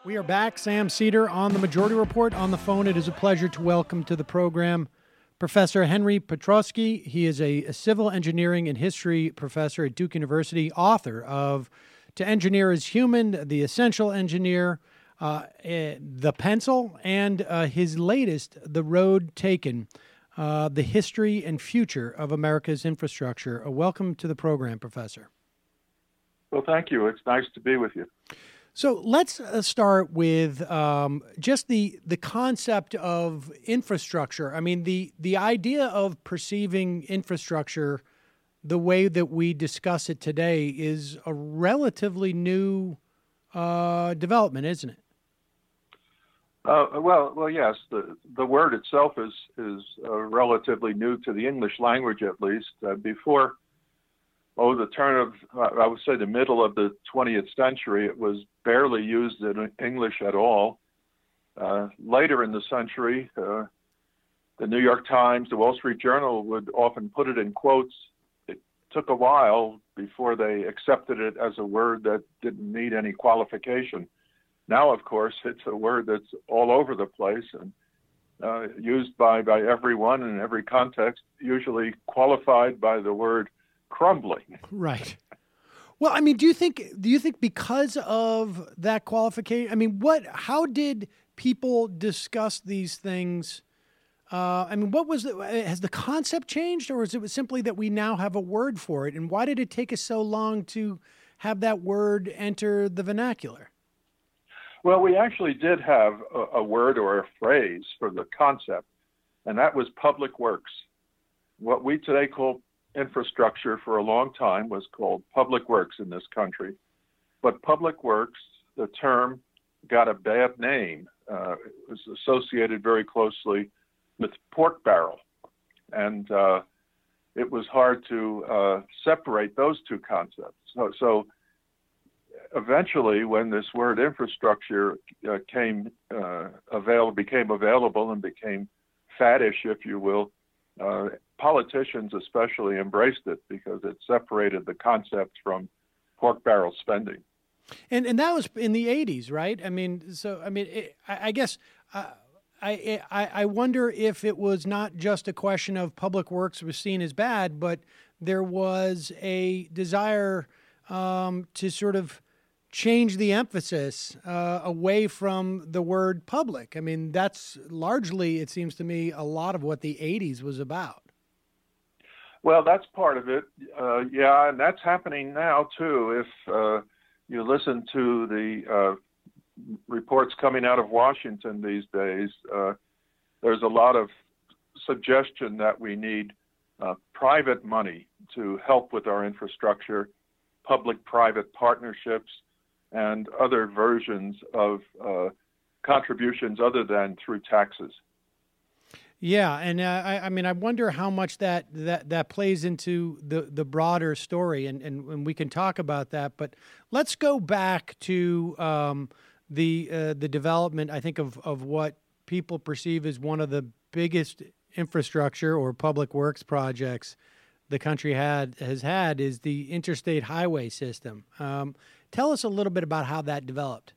We are back. Sam Seder on the Majority Report. On the phone, it is a pleasure to welcome to the program Professor Henry Petroski. He is a civil engineering and history professor at Duke University, author of To Engineer is Human, The Essential Engineer, The Pencil, and his latest, The Road Taken, The History and Future of America's Infrastructure. Welcome to the program, Professor. Well, thank you. It's nice to be with you. So let's start with just the concept of infrastructure. I mean, the idea of perceiving infrastructure the way that we discuss it today is a relatively new development, isn't it? Well, yes. The word itself is relatively new to the English language, at least. Before the turn of, I would say, the middle of the 20th century, it was barely used in English at all. Later in the century, the New York Times, the Wall Street Journal would often put it in quotes. It took a while before they accepted it as a word that didn't need any qualification. Now, of course, it's a word that's all over the place and used by everyone in every context, usually qualified by the word crumbling. Right. Well, I mean, do you think because of that qualification, I mean, how did people discuss these things? I mean, has the concept changed, or is it simply that we now have a word for it? And why did it take us so long to have that word enter the vernacular? Well, we actually did have a word or a phrase for the concept, and that was public works. What we today call infrastructure for a long time was called public works in this country. But public works, the term, got a bad name. It was associated very closely with pork barrel. And it was hard to separate those two concepts. So eventually, when this word infrastructure became available and became faddish, if you will, politicians especially embraced it because it separated the concept from pork barrel spending. And that was in the 80s, right? I mean, I guess I wonder if it was not just a question of public works was seen as bad, but there was a desire to sort of change the emphasis away from the word public. I mean, that's largely, it seems to me, a lot of what the 80s was about. Well, that's part of it. Yeah, and that's happening now, too. If you listen to the reports coming out of Washington these days, there's a lot of suggestion that we need private money to help with our infrastructure, public-private partnerships, and other versions of contributions other than through taxes. Yeah, and I mean, I wonder how much that plays into the broader story, and we can talk about that. But let's go back to the development, I think, of what people perceive as one of the biggest infrastructure or public works projects the country has had is the interstate highway system. Tell us a little bit about how that developed.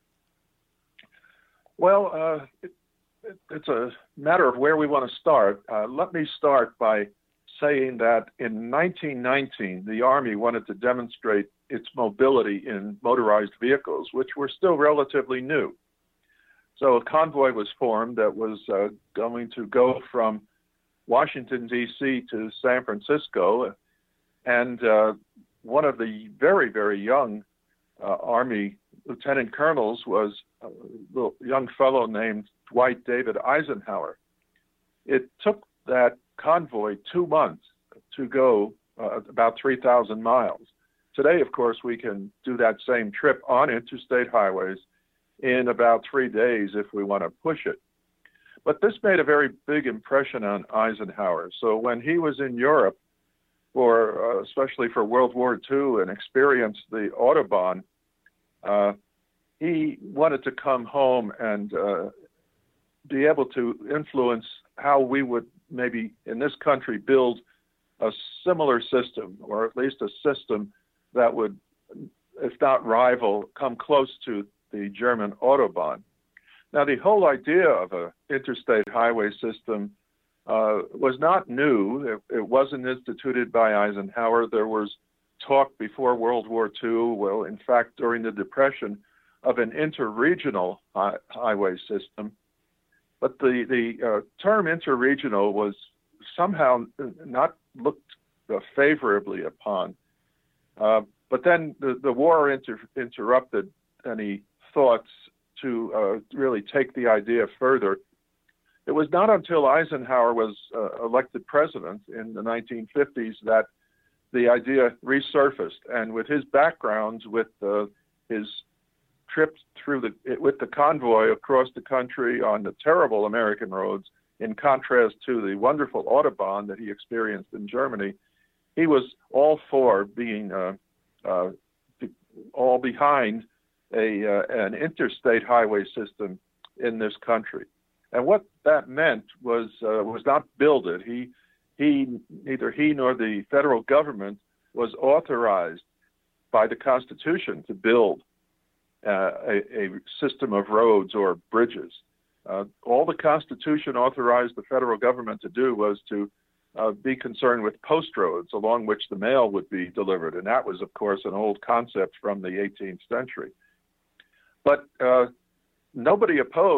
Well, it's a matter of where we want to start. Let me start by saying that in 1919, the Army wanted to demonstrate its mobility in motorized vehicles, which were still relatively new. So a convoy was formed that was going to go from Washington, D.C. to San Francisco. And one of the very, very young Army lieutenant colonels was a little young fellow named Dwight David Eisenhower. It took that convoy 2 months to go about 3,000 miles. Today, of course, we can do that same trip on interstate highways in about 3 days if we want to push it. But this made a very big impression on Eisenhower. So when he was in Europe, especially for World War II, and experienced the Autobahn, he wanted to come home and be able to influence how we would maybe in this country build a similar system, or at least a system that would, if not rival, come close to the German Autobahn. Now, the whole idea of an interstate highway system was not new. It wasn't instituted by Eisenhower. There was talk before World War II, well, in fact, during the Depression, of an interregional highway system. But the term interregional was somehow not looked favorably upon. But then the war interrupted any thoughts to really take the idea further. It was not until Eisenhower was elected president in the 1950s that the idea resurfaced. And with his background, with his trips with the convoy across the country on the terrible American roads, in contrast to the wonderful Autobahn that he experienced in Germany, he was all for being all behind an interstate highway system in this country. And what that meant was not build it. Neither he nor the federal government was authorized by the Constitution to build a system of roads or bridges. All the Constitution authorized the federal government to do was to be concerned with post roads along which the mail would be delivered. And that was, of course, an old concept from the 18th century. But nobody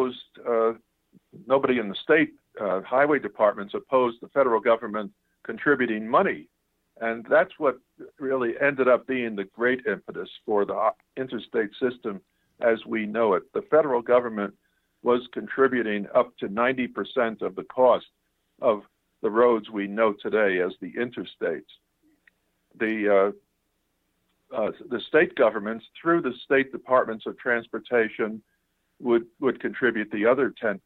in the state highway departments opposed the federal government contributing money. And that's what really ended up being the great impetus for the interstate system as we know it. The federal government was contributing up to 90% of the cost of the roads we know today as the interstates. The state governments, through the state departments of transportation, would contribute the other 10%.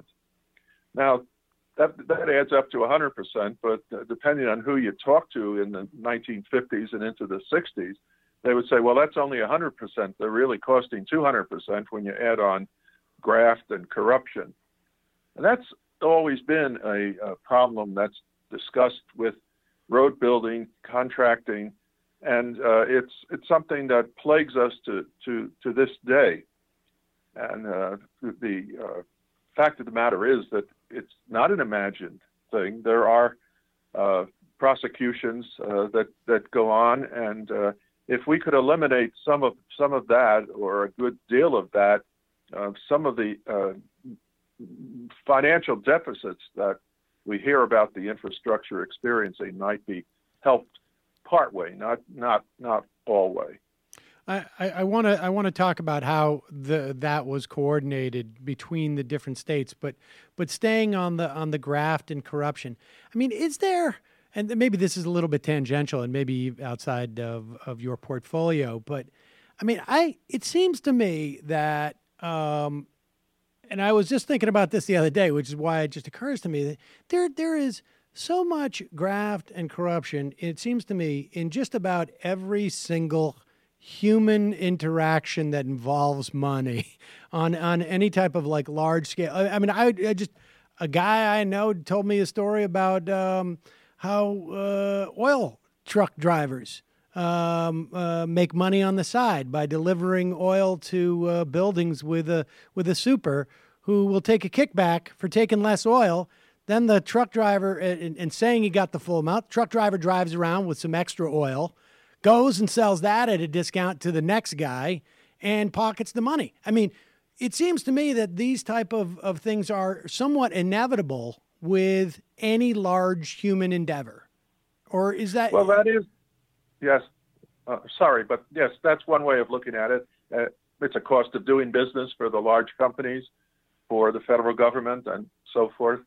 Now, that adds up to 100%, but depending on who you talk to in the 1950s and into the 60s, they would say, well, that's only 100%. They're really costing 200% when you add on graft and corruption. And that's always been a problem that's discussed with road building, contracting, and it's something that plagues us to this day. And the fact of the matter is that it's not an imagined thing. There are prosecutions that go on, and if we could eliminate some of that, or a good deal of that, some of the financial deficits that we hear about the infrastructure experiencing might be helped partway, not all way. I want to talk about how that was coordinated between the different states, but staying on the graft and corruption. I mean, is there, and maybe this is a little bit tangential and maybe outside of your portfolio, but I mean, it seems to me that, and I was just thinking about this the other day, which is why it just occurs to me that there is so much graft and corruption, it seems to me, in just about every single human interaction that involves money on any type of like large scale. I mean, I just, a guy I know told me a story about how oil truck drivers make money on the side by delivering oil to buildings with a super who will take a kickback for taking less oil. Then the truck driver, and saying he got the full amount, truck driver drives around with some extra oil, goes and sells that at a discount to the next guy and pockets the money. I mean, it seems to me that these type of things are somewhat inevitable with any large human endeavor. Or is that... Well, that is, yes. Sorry, but yes, that's one way of looking at it. It's a cost of doing business for the large companies, for the federal government, and so forth.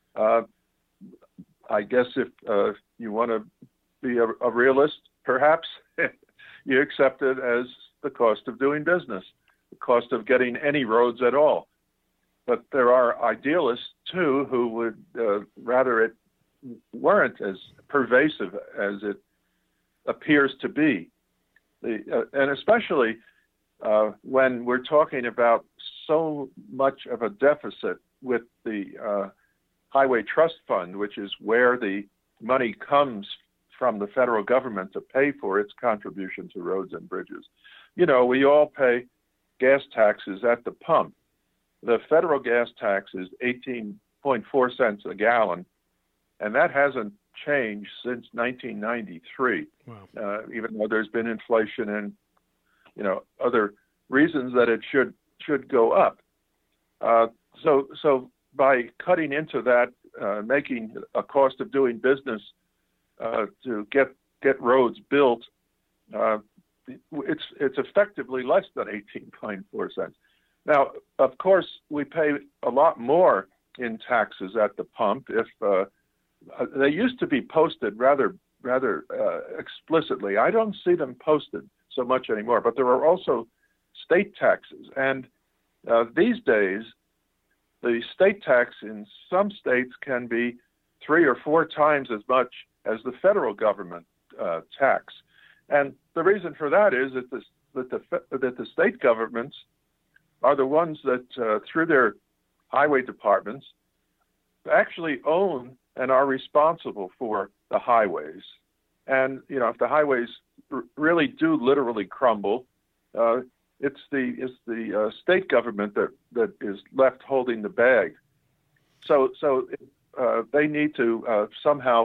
I guess if you want to be a realist, perhaps you accept it as the cost of doing business, the cost of getting any roads at all. But there are idealists, too, who would rather it weren't as pervasive as it appears to be. And especially when we're talking about so much of a deficit with the Highway Trust Fund, which is where the money comes from the federal government to pay for its contribution to roads and bridges. You know, we all pay gas taxes at the pump. The federal gas tax is 18.4 cents a gallon, and that hasn't changed since 1993. Wow. Even though there's been inflation and other reasons that it should go up. So by cutting into that, making a cost of doing business to get roads built, it's effectively less than 18.4 cents. Now, of course, we pay a lot more in taxes at the pump. If they used to be posted rather explicitly. I don't see them posted so much anymore. But there are also state taxes, and these days, the state tax in some states can be 3 or 4 times as much as the federal government tax. And the reason for that is that the state governments are the ones that, through their highway departments, actually own and are responsible for the highways. And if the highways really do literally crumble, it's the state government that is left holding the bag. So they need to somehow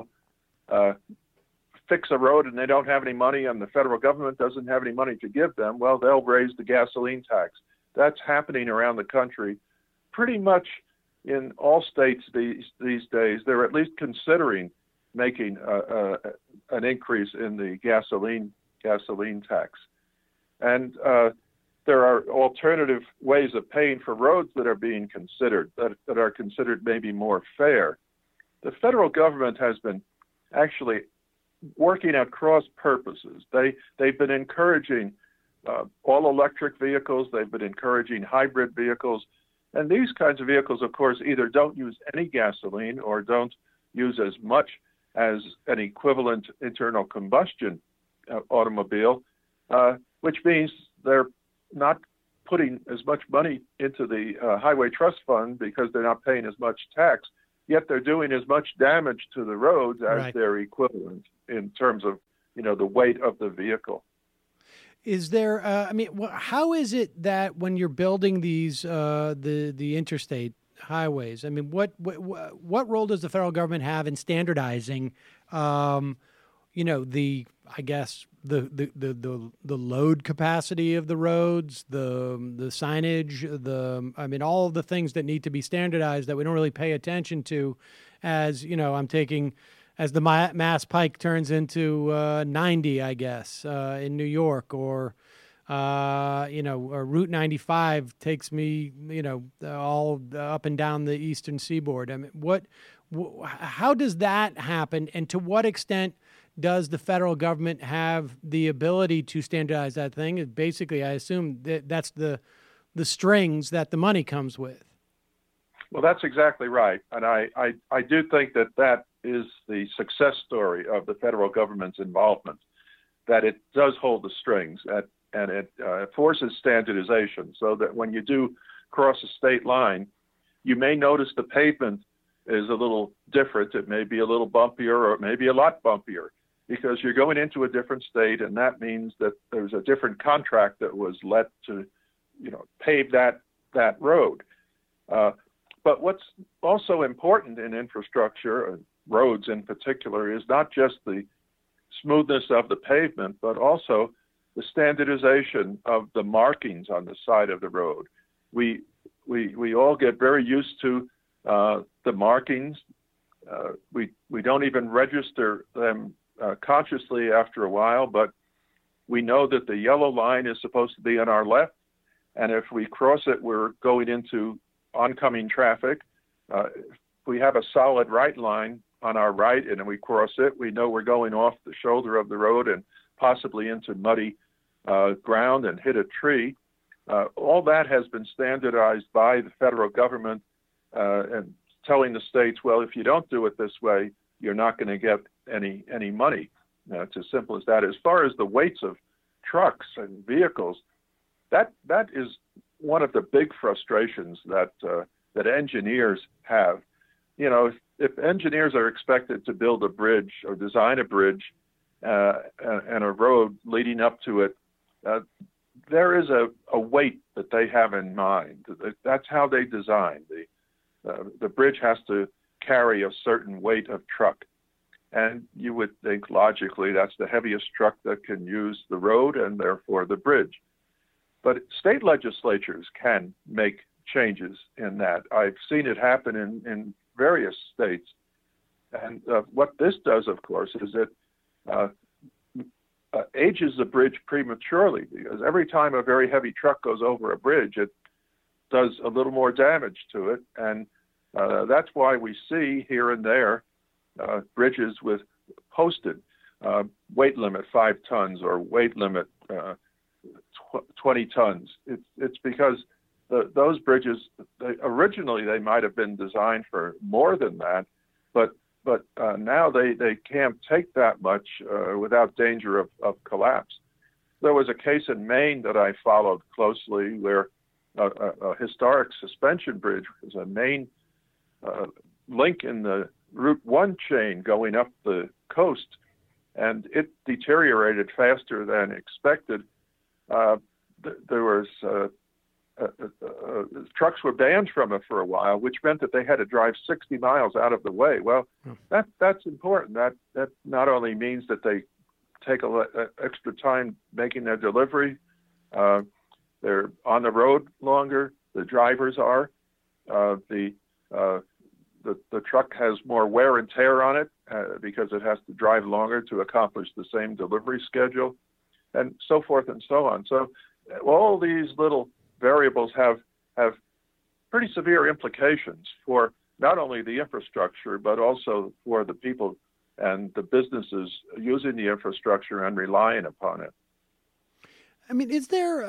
fix a road, and they don't have any money, and the federal government doesn't have any money to give them. Well, they'll raise the gasoline tax. That's happening around the country, pretty much in all states these days. They're at least considering making an increase in the gasoline tax, and there are alternative ways of paying for roads that are being considered, that are considered maybe more fair. The federal government has been actually working at cross purposes. They've been encouraging all electric vehicles. They've been encouraging hybrid vehicles. And these kinds of vehicles, of course, either don't use any gasoline or don't use as much as an equivalent internal combustion automobile, which means they're not putting as much money into the highway trust fund because they're not paying as much tax, yet they're doing as much damage to the roads as Right. their equivalent in terms of, the weight of the vehicle. Is there? How is it that when you're building these the interstate highways? I mean, what role does the federal government have in standardizing? I guess the load capacity of the roads, the signage, all of the things that need to be standardized that we don't really pay attention to. As as the Mass Pike turns into 90, I guess, in New York, or Route 95 takes me, all up and down the eastern seaboard. I mean, how does that happen, and to what extent does the federal government have the ability to standardize that thing? Basically, I assume that's the strings that the money comes with. Well, that's exactly right. And I do think that is the success story of the federal government's involvement, that it does hold the strings and it forces standardization so that when you do cross a state line, you may notice the pavement is a little different. It may be a little bumpier, or it may be a lot bumpier, because you're going into a different state, and that means that there's a different contract that was let to, pave that road. But what's also important in infrastructure, roads in particular, is not just the smoothness of the pavement, but also the standardization of the markings on the side of the road. We all get very used to the markings. We don't even register them consciously after a while, but we know that the yellow line is supposed to be on our left, and if we cross it, we're going into oncoming traffic. If we have a solid right line on our right and we cross it, we know we're going off the shoulder of the road and possibly into muddy ground and hit a tree. All that has been standardized by the federal government and telling the states, well, if you don't do it this way, you're not going to get any money. It's as simple as that. As far as the weights of trucks and vehicles, that is one of the big frustrations that engineers have. If engineers are expected to build a bridge or design a bridge and a road leading up to it, there is a weight that they have in mind. That's how they design. The bridge has to carry a certain weight of truck. And you would think logically that's the heaviest truck that can use the road and therefore the bridge. But state legislatures can make changes in that. I've seen it happen in various states. And what this does, of course, is it ages the bridge prematurely, because every time a very heavy truck goes over a bridge, it does a little more damage to it. And that's why we see here and there bridges with posted weight limit 5 tons or weight limit 20 tons. It's because those bridges, originally they might have been designed for more than that, but now they can't take that much without danger of collapse. There was a case in Maine that I followed closely where a historic suspension bridge was a main link in the Route 1 chain going up the coast, and it deteriorated faster than expected. There was trucks were banned from it for a while, which meant that they had to drive 60 miles out of the way. Well, that's important. That not only means that they take extra time making their delivery, they're on the road longer. The drivers are. The truck has more wear and tear on it because it has to drive longer to accomplish the same delivery schedule, and so forth and so on. So all these little variables have pretty severe implications for not only the infrastructure, but also for the people and the businesses using the infrastructure and relying upon it. I mean, is there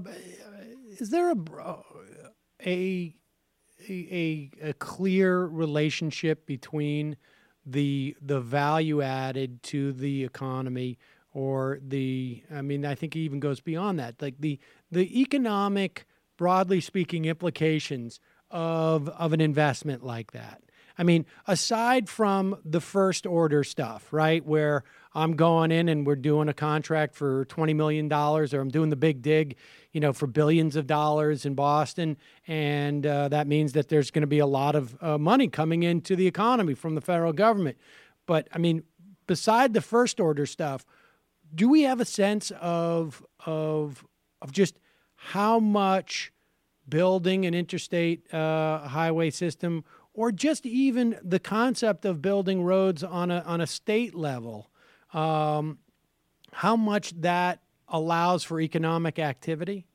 a clear relationship between the value added to the economy, or I think it even goes beyond that, like the economic, broadly speaking, implications of an investment like that? I mean, aside from the first order stuff, right, where I'm going in and we're doing a contract for $20 million, or I'm doing the big dig, for billions of dollars in Boston, and that means that there's going to be a lot of money coming into the economy from the federal government. But I mean, beside the first order stuff, do we have a sense of just how much building an interstate highway system, or just even the concept of building roads on a state level, how much that allows for economic activity?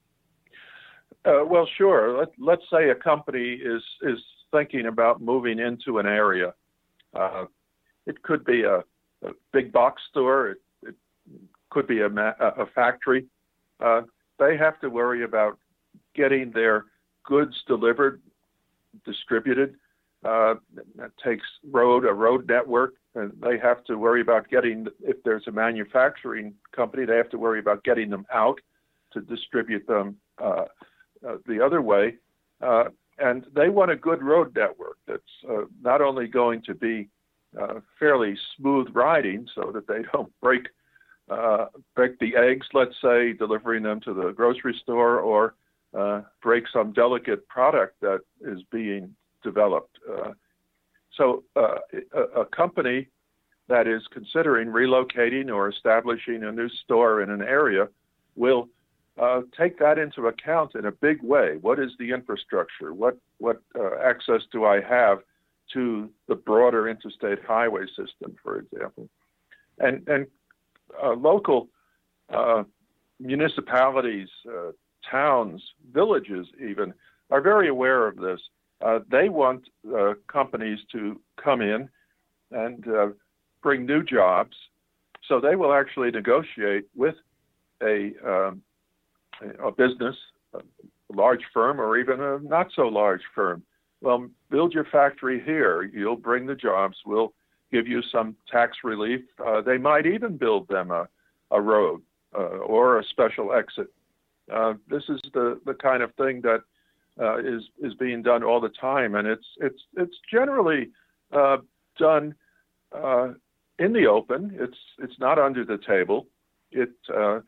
Well, sure. Let's say a company is thinking about moving into an area. It could be a big box store. It could be a factory. They have to worry about getting their goods delivered, distributed. That takes a road network, and they have to worry about if there's a manufacturing company, they have to worry about getting them out to distribute them the other way. And they want a good road network that's not only going to be fairly smooth riding so that they don't break the eggs, let's say, delivering them to the grocery store, or break some delicate product that is being developed. So a company that is considering relocating or establishing a new store in an area will take that into account in a big way. What is the infrastructure? What access do I have to the broader interstate highway system, for example? And local municipalities, towns, villages even, are very aware of this. They want companies to come in and bring new jobs, so they will actually negotiate with a business, a large firm, or even a not so large firm. Well, build your factory here. You'll bring the jobs. We'll give you some tax relief. They might even build them a road or a special exit. This is the kind of thing that is being done all the time, and it's generally done in the open. It's not under the table.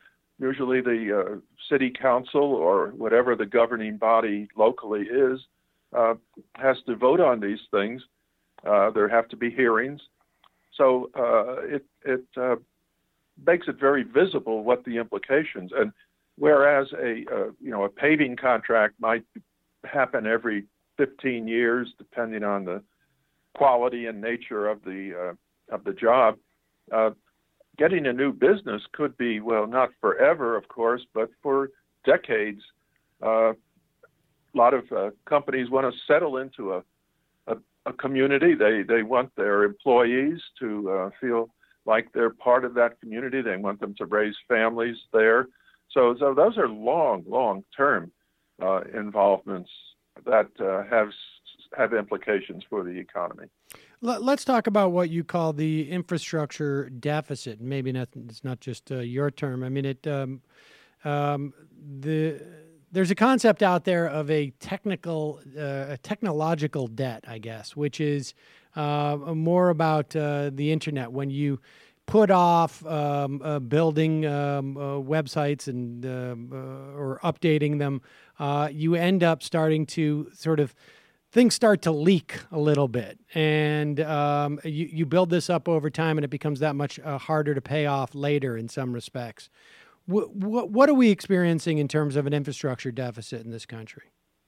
usually the city council or whatever the governing body locally is has to vote on these things. There have to be hearings. So it makes it very visible what the implications. And whereas a paving contract might happen every 15 years, depending on the quality and nature of the job, getting a new business could be, well, not forever, of course, but for decades. A lot of companies want to settle into a community. They want their employees to feel like they're part of that community. They want them to raise families there. So those are long-term involvements that have implications for the economy. Let's talk about what you call the infrastructure deficit. Maybe it's not just your term. I mean, there's a concept out there of a technological debt, I guess, which is more about the internet. When you put off building websites and or updating them, you end up starting to things start to leak a little bit, and you build this up over time, and it becomes that much harder to pay off later in some respects. What are we experiencing in terms of an infrastructure deficit in this country?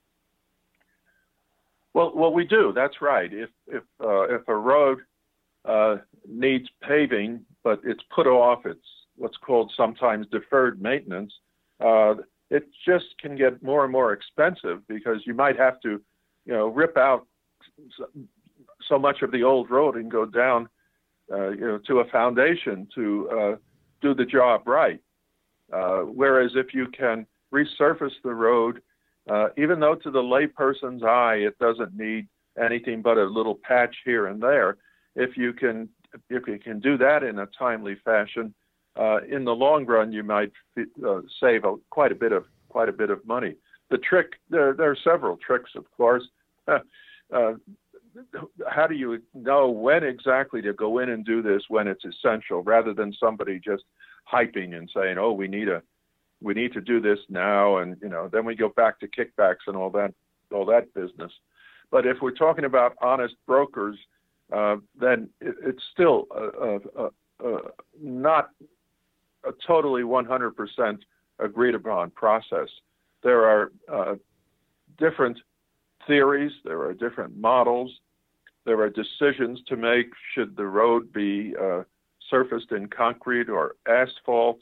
Well, we do. That's right. If a road needs paving, but it's put off, it's what's called sometimes deferred maintenance. It just can get more and more expensive because you might have to, rip out so much of the old road and go down, to a foundation to do the job right. Whereas if you can resurface the road, even though to the layperson's eye it doesn't need anything but a little patch here and there, if you can do that in a timely fashion, in the long run you might save quite a bit of money. The trick there are several tricks, of course. How do you know when exactly to go in and do this when it's essential, rather than somebody just hyping and saying, "Oh, we need to do this now," and then we go back to kickbacks and all that business. But if we're talking about honest brokers, then it's still not a totally 100% agreed upon process. There are different theories, there are different models, there are decisions to make. Should the road be surfaced in concrete or asphalt?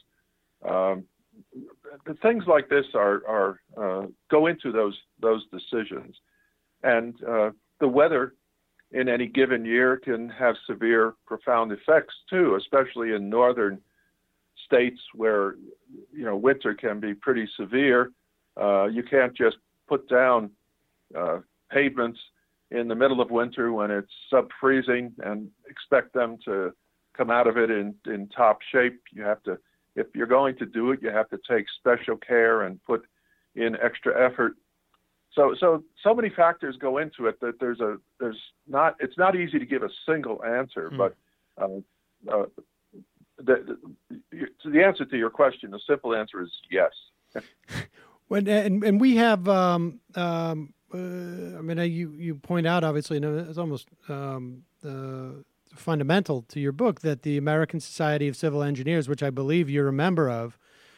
Things like this are go into those decisions, and the weather in any given year can have severe, profound effects too, especially in northern states where winter can be pretty severe. You can't just put down pavements in the middle of winter when it's sub-freezing and expect them to come out of it in top shape. You have to, if you're going to do it, you have to take special care and put in extra effort. So many factors go into it that it's not easy to give a single answer, but the answer to your question, the simple answer is yes. And we have, you point out, obviously, it's almost fundamental to your book that the American Society of Civil Engineers, which I believe you're a member of,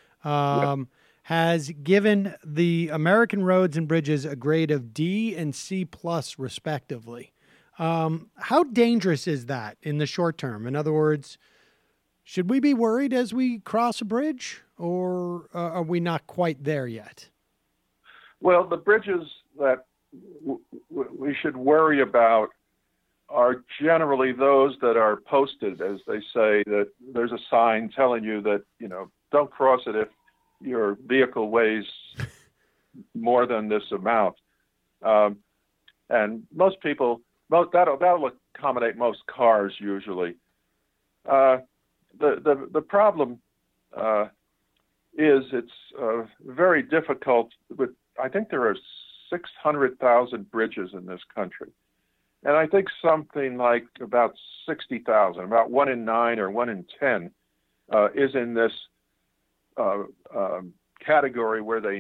has given the American roads and bridges a grade of D and C plus, respectively. How dangerous is that in the short term? In other words, should we be worried as we cross a bridge, or are we not quite there yet? Well, the bridges that we should worry about are generally those that are posted, as they say, that there's a sign telling you that, don't cross it if your vehicle weighs more than this amount. And most people, that'll accommodate most cars usually. The problem is it's very difficult. I think there are 600,000 bridges in this country. And I think something like about 60,000, about 1 in 9 or 1 in 10, is in this category where they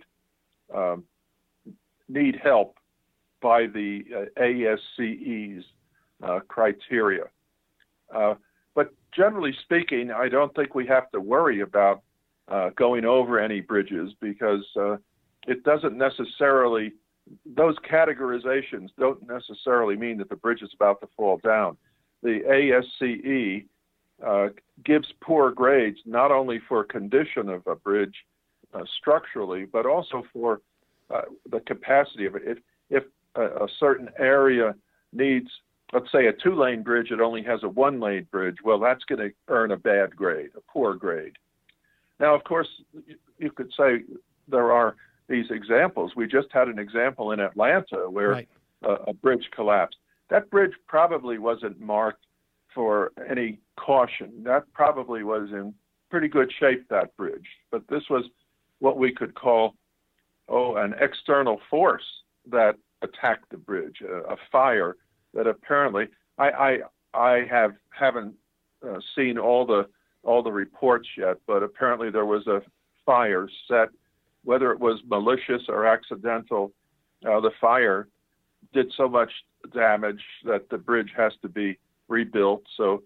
need help by the ASCE's criteria. But generally speaking, I don't think we have to worry about going over any bridges because it doesn't necessarily, those categorizations don't necessarily mean that the bridge is about to fall down. The ASCE gives poor grades not only for condition of a bridge structurally, but also for the capacity of it. If a certain area needs, let's say, a 2-lane bridge, it only has a 1-lane bridge, well, that's going to earn a bad grade, a poor grade. Now, of course, you could say there are these examples. We just had an example in Atlanta where Right. A bridge collapsed. That bridge probably wasn't marked for any caution. That probably was in pretty good shape, that bridge. But this was what we could call, an external force that attacked the bridge, a fire that apparently, I haven't seen all the reports yet, but apparently there was a fire set, whether it was malicious or accidental. The fire did so much damage that the bridge has to be rebuilt. So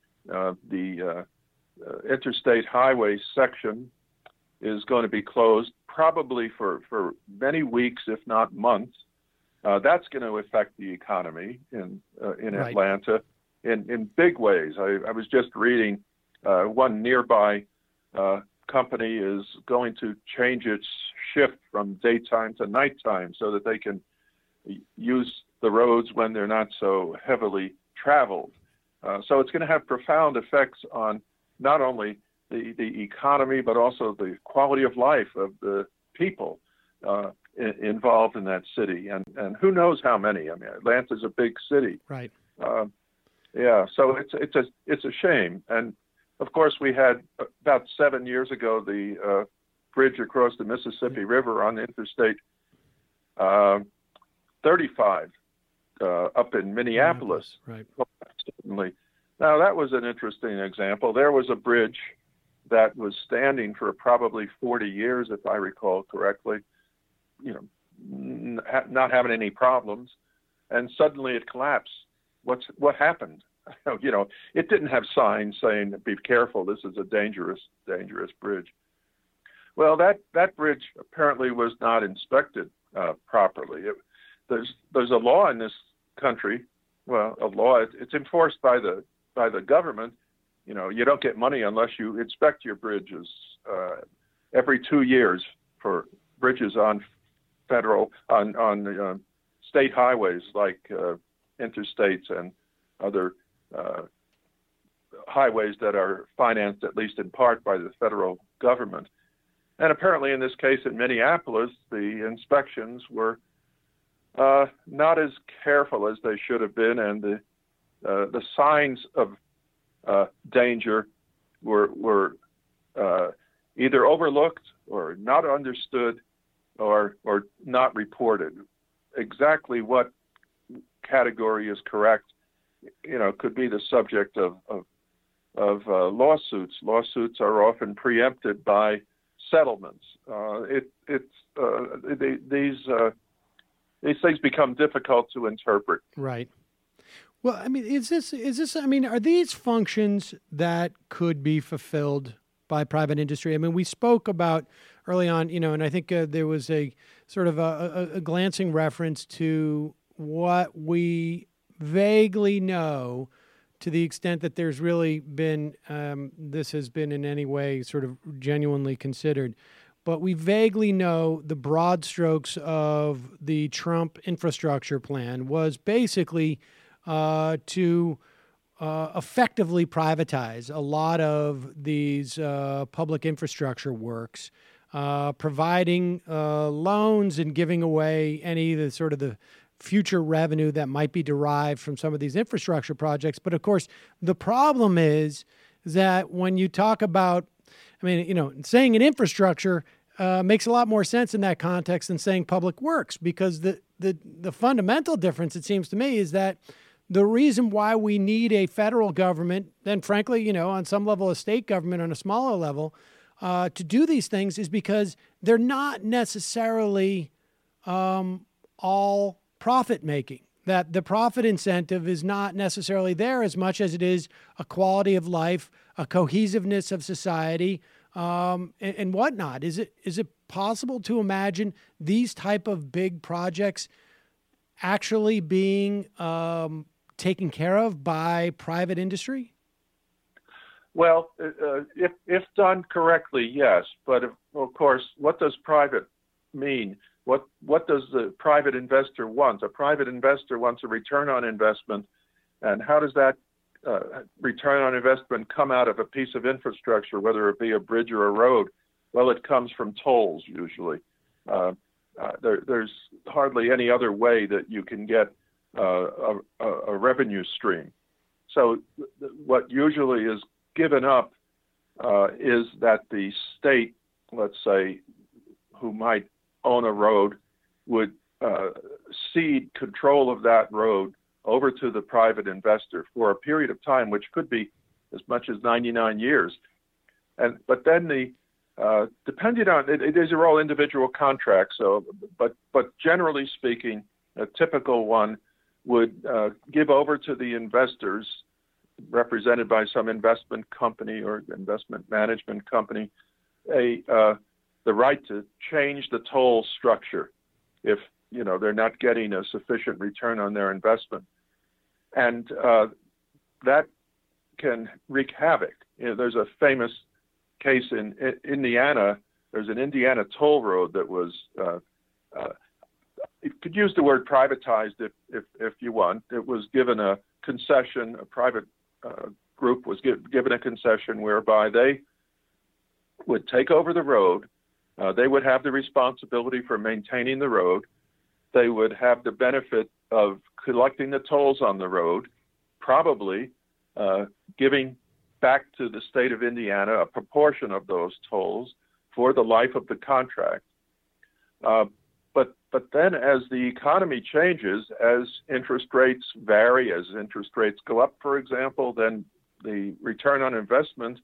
the interstate highway section is going to be closed probably for many weeks, if not months. That's going to affect the economy in Right. Atlanta in big ways. I was just reading one nearby company is going to change its shift from daytime to nighttime so that they can use the roads when they're not so heavily traveled. So it's going to have profound effects on not only the economy, but also the quality of life of the people involved in that city. And who knows how many? I mean, Atlanta's a big city. Right. Yeah, so it's a shame. And of course, we had about 7 years ago the bridge across the Mississippi River on Interstate 35 up in Minneapolis. Right. Certainly. Now, that was an interesting example. There was a bridge that was standing for probably 40 years, if I recall correctly, not having any problems, and suddenly it collapsed. What happened? It didn't have signs saying, "Be careful, this is a dangerous bridge." Well, that bridge apparently was not inspected properly. There's a law in this country. Well, a law. It's enforced by the government. You don't get money unless you inspect your bridges every 2 years for bridges on state highways like interstates and other highways that are financed at least in part by the federal government. And apparently in this case in Minneapolis, the inspections were not as careful as they should have been, and the signs of danger were either overlooked or not understood or not reported. Exactly what category is correct, could be the subject of lawsuits. Lawsuits are often preempted by settlements. These things become difficult to interpret. Right. Well, I mean, is this, I mean, are these functions that could be fulfilled by private industry? I mean, we spoke about early on, and I think there was a sort of a glancing reference to what we vaguely know, to the extent that there's really been, this has been in any way sort of genuinely considered. But we vaguely know the broad strokes of the Trump infrastructure plan was basically to effectively privatize a lot of these public infrastructure works, providing loans and giving away any of the sort of the future revenue that might be derived from some of these infrastructure projects. But of course, the problem is that when you talk about, I mean, saying an infrastructure makes a lot more sense in that context than saying public works, because the fundamental difference, it seems to me, is that the reason why we need a federal government, and frankly, on some level, a state government on a smaller level, to do these things is because they're not necessarily all profit making. That the profit incentive is not necessarily there as much as it is a quality of life, a cohesiveness of society, and whatnot. Is it possible to imagine these type of big projects actually being taken care of by private industry? Well, if done correctly, yes. But of course, what does private mean? What does the private investor want? A private investor wants a return on investment, and how does that return on investment come out of a piece of infrastructure, whether it be a bridge or a road? Well, it comes from tolls usually. There's hardly any other way that you can get a revenue stream. So what usually is given up is that the state, let's say, who might own a road, would cede control of that road over to the private investor for a period of time, which could be as much as 99 years. But then depending on these are all individual contracts. So, but generally speaking, a typical one would give over to the investors, represented by some investment company or investment management company, the right to change the toll structure if they're not getting a sufficient return on their investment, and that can wreak havoc. There's a famous case in Indiana. There's an Indiana toll road that was you could use the word privatized if you want. It was given a concession. A private group was given a concession whereby they would take over the road. They would have the responsibility for maintaining the road. They would have the benefit of collecting the tolls on the road, probably giving back to the state of Indiana a proportion of those tolls for the life of the contract. But then as the economy changes, as interest rates vary, as interest rates go up, for example, then the return on investment,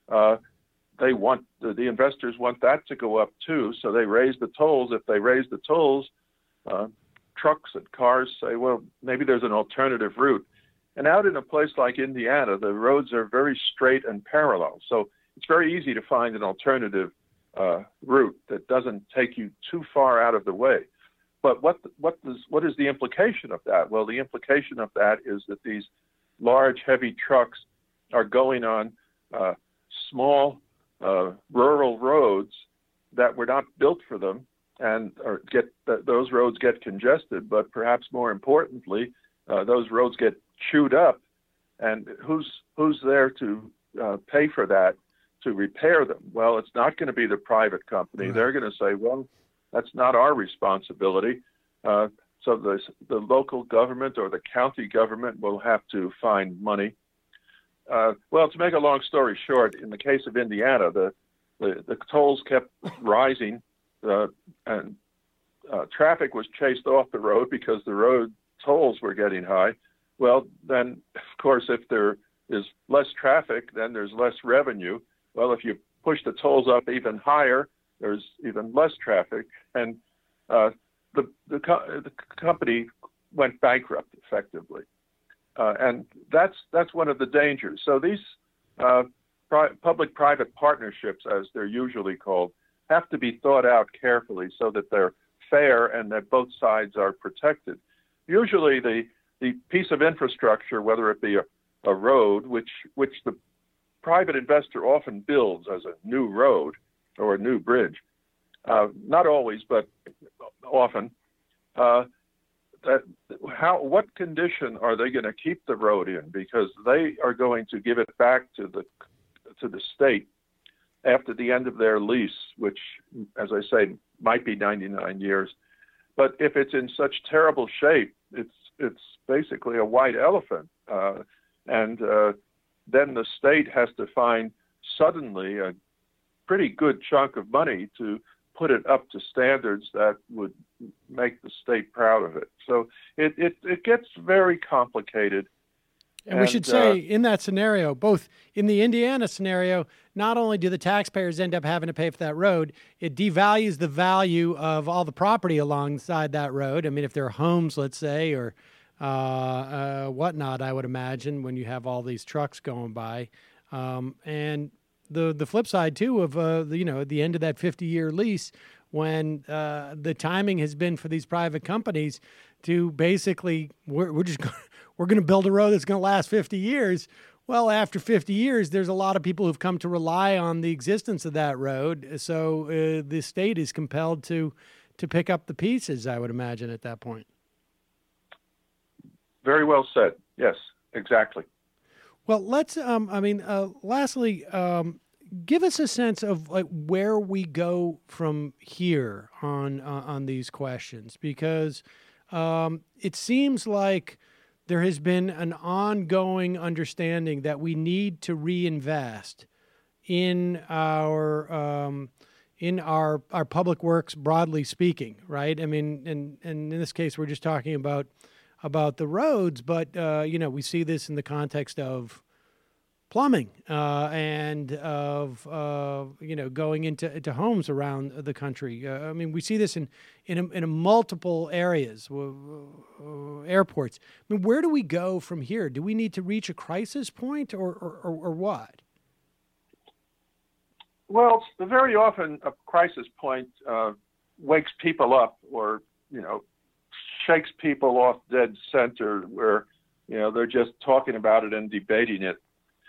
the investors want that to go up too, so they raise the tolls. If they raise the tolls, trucks and cars say, well, maybe there's an alternative route. And out in a place like Indiana, the roads are very straight and parallel, so it's very easy to find an alternative route that doesn't take you too far out of the way. But what is the implication of that? Well, the implication of that is that these large, heavy trucks are going on small rural roads that were not built for them, and those roads get congested. But perhaps more importantly, those roads get chewed up, and who's there to pay for that, to repair them? Well, it's not going to be the private company. Right. They're going to say, well, that's not our responsibility. So the local government or the county government will have to find money. Well, to make a long story short, in the case of Indiana, the tolls kept rising, and traffic was chased off the road because the road tolls were getting high. Well, then, of course, if there is less traffic, then there's less revenue. Well, if you push the tolls up even higher, there's even less traffic, and the company went bankrupt effectively. And that's one of the dangers. So these public-private partnerships, as they're usually called, have to be thought out carefully so that they're fair and that both sides are protected. Usually the piece of infrastructure, whether it be a road, which the private investor often builds as a new road or a new bridge, not always, but often, what condition are they going to keep the road in? Because they are going to give it back to the state after the end of their lease, which, as I say, might be 99 years. But if it's in such terrible shape, it's basically a white elephant, and then the state has to find suddenly a pretty good chunk of money to put it up to standards that would make the state proud of it. So it gets very complicated. And we should say in that scenario, both in the Indiana scenario, not only do the taxpayers end up having to pay for that road, it devalues the value of all the property alongside that road. I mean, if there are homes, let's say, or whatnot, I would imagine when you have all these trucks going by. And the flip side too of at the end of that 50-year lease, when the timing has been for these private companies to basically we're going to build a road that's going to last 50 years. Well, after 50 years, there's a lot of people who've come to rely on the existence of that road. So the state is compelled to pick up the pieces, I would imagine, at that point. Very well said. Yes, exactly. Well, let's, lastly, give us a sense of like where we go from here on these questions, because it seems like there has been an ongoing understanding that we need to reinvest in our public works, broadly speaking, right? I mean, and in this case, we're just talking about the roads, but we see this in the context of plumbing and of going into homes around the country. I mean, we see this in multiple areas, airports. I mean, where do we go from here? Do we need to reach a crisis point, or what? Well, very often a crisis point wakes people up, or shakes people off dead center, where they're just talking about it and debating it.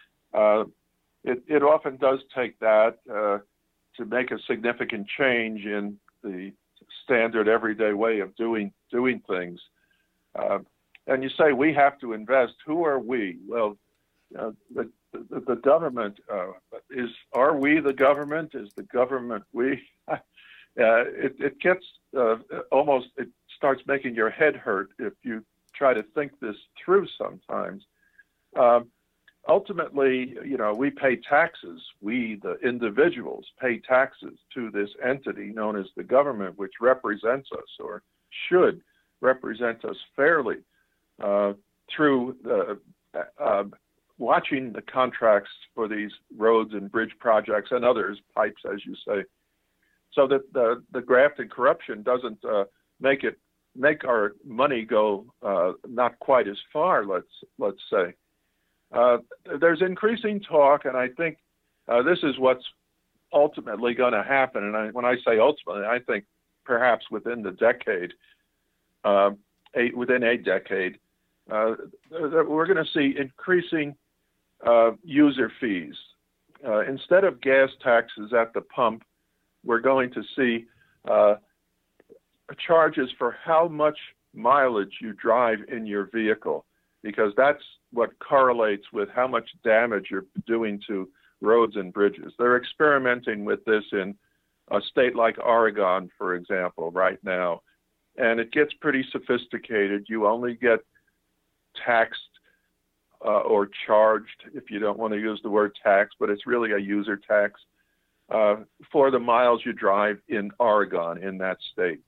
It often does take that to make a significant change in the standard everyday way of doing things. And you say we have to invest. Who are we? Well, the government are we the government? Is the government we? It gets almost, it starts making your head hurt if you try to think this through sometimes. Ultimately, we pay taxes. We, the individuals, pay taxes to this entity known as the government, which represents us, or should represent us fairly, through watching the contracts for these roads and bridge projects and others, pipes, as you say, so that the graft and corruption doesn't make our money go not quite as far. Let's say. There's increasing talk, and I think this is what's ultimately going to happen. And when I say ultimately, I think perhaps within the decade, within a decade, we're going to see increasing user fees. Instead of gas taxes at the pump, we're going to see charges for how much mileage you drive in your vehicle, because that's what correlates with how much damage you're doing to roads and bridges. They're experimenting with this in a state like Oregon, for example, right now. And it gets pretty sophisticated. You only get taxed or charged, if you don't want to use the word tax, but it's really a user tax for the miles you drive in Oregon, in that state.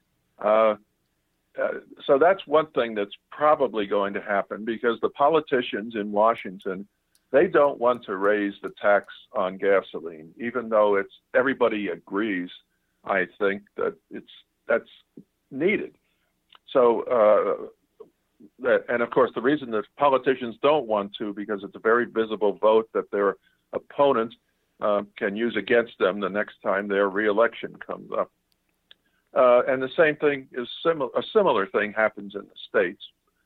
So that's one thing that's probably going to happen, because the politicians in Washington, they don't want to raise the tax on gasoline, even though everybody agrees, I think, that that's needed. So, and of course, the reason that politicians don't want to, because it's a very visible vote that their opponent can use against them the next time their reelection comes up. And the same thing is a similar thing happens in the States.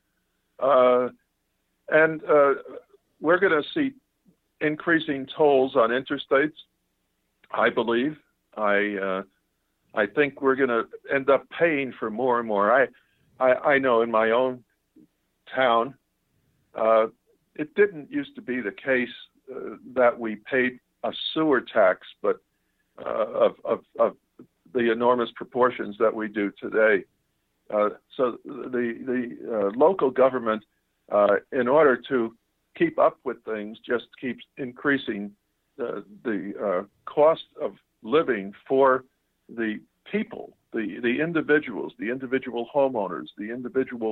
And we're going to see increasing tolls on interstates, I believe. I think we're going to end up paying for more and more. I know in my own town, it didn't used to be the case that we paid a sewer tax, but of the enormous proportions that we do today. So the local government, in order to keep up with things, just keeps increasing the cost of living for the people, the individuals, the individual homeowners, the individual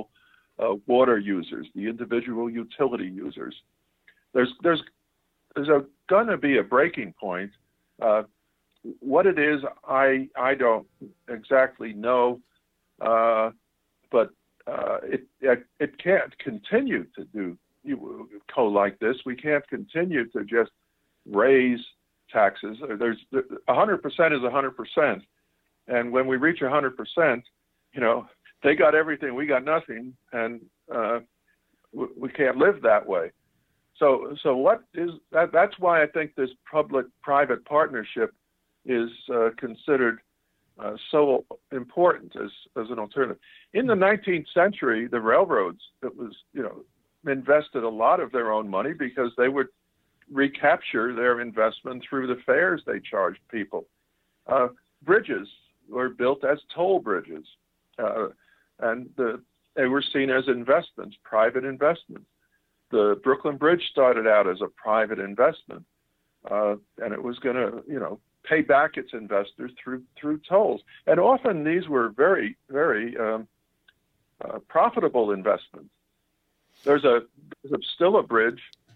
water users, the individual utility users. There's going to be a breaking point. What it is, I don't exactly know, but it can't continue to do like this. We can't continue to just raise taxes. There's 100% is 100%, and when we reach 100%, they got everything, we got nothing, and we can't live that way. So what is that? That's why I think this public-private partnership is considered so important as an alternative. In the 19th century, the railroads invested a lot of their own money because they would recapture their investment through the fares they charged people. Bridges were built as toll bridges, and they were seen as investments, private investments. The Brooklyn Bridge started out as a private investment, and it was going to, pay back its investors through tolls. And often these were very, very profitable investments. There's still a bridge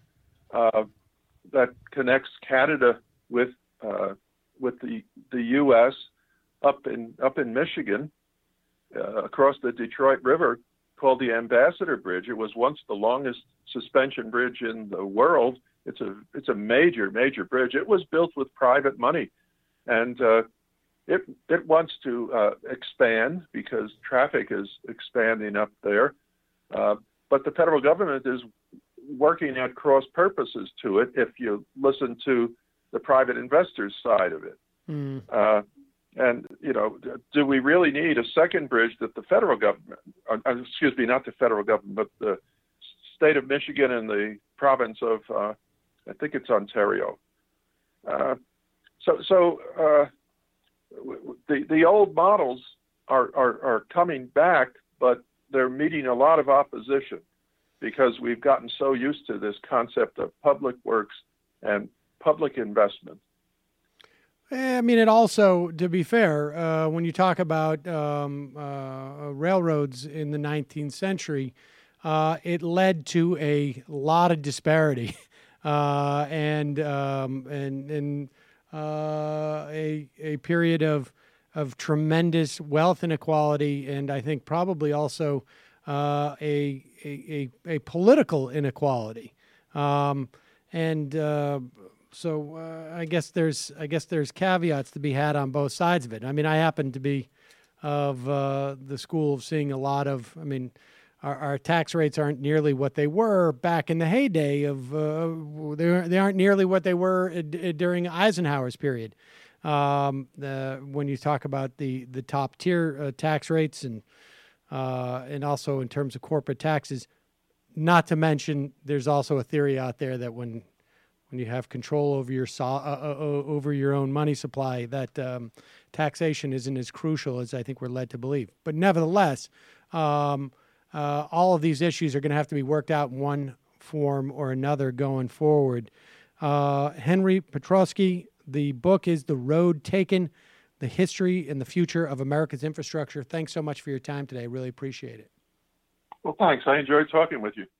that connects Canada with the U.S. up in Michigan across the Detroit River, called the Ambassador Bridge. It was once the longest suspension bridge in the world. It's a major bridge. It was built with private money, and it wants to expand because traffic is expanding up there. But the federal government is working at cross purposes to it. If you listen to the private investors side of it, and do we really need a second bridge that the federal government, not the federal government, but the state of Michigan and the province of, I think it's Ontario. The old models are coming back, but they're meeting a lot of opposition because we've gotten so used to this concept of public works and public investment. I mean, it also, to be fair, when you talk about railroads in the 19th century, it led to a lot of disparity and a period of tremendous wealth inequality, and I think probably also a political inequality. So I guess there's caveats to be had on both sides of it. I mean, I happen to be of the school of seeing a lot of. I mean, our tax rates aren't nearly what they were back in the heyday of. They aren't nearly what they were during Eisenhower's period. When you talk about the top tier tax rates and also in terms of corporate taxes, not to mention there's also a theory out there that when you have control over your own money supply, that taxation isn't as crucial as I think we're led to believe. But nevertheless, all of these issues are going to have to be worked out in one form or another going forward. Henry Petroski, the book is The Road Taken, The History and the Future of America's Infrastructure. Thanks so much for your time today. Really appreciate it. Well, thanks. I enjoyed talking with you.